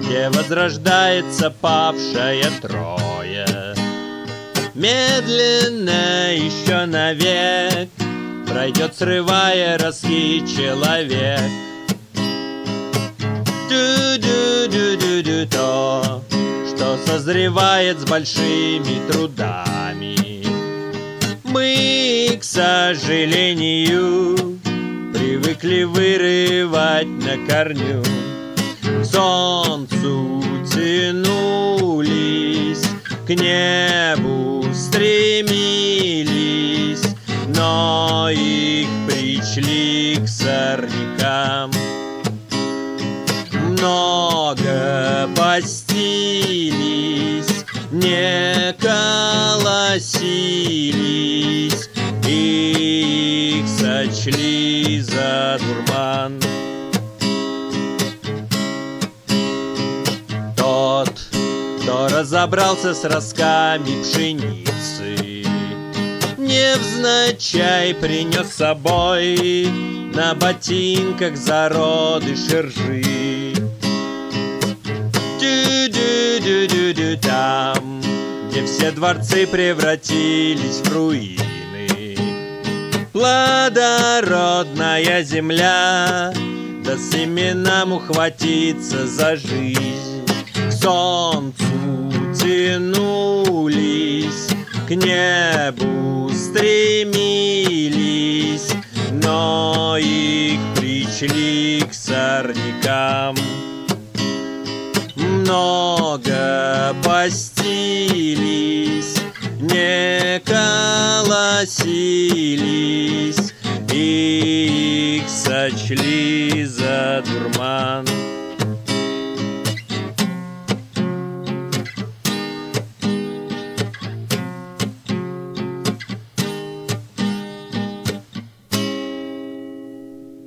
где возрождается павшая Троя. Медленно еще навек пройдет, срывая ростки, человек. Ду-ду-ду-ду-ду, то, что созревает с большими трудами. Мы, к сожалению, привыкли вырывать на корню. К солнцу тянулись, к небу стремились, но их причли к сорнякам. Много постились, не колосились, и их сочли за дурман. Тот, кто разобрался с ростками пшеницы, невзначай принес с собой на ботинках зародыши ржи. Ду-ду-ду-ду-ду, там, где все дворцы превратились в руины, плодородная земля, да семенам ухватиться за жизнь. К солнцу тянулись, к небу стремились, но их причли к сорнякам. Много постились, не колосились, и их сочли за дурман.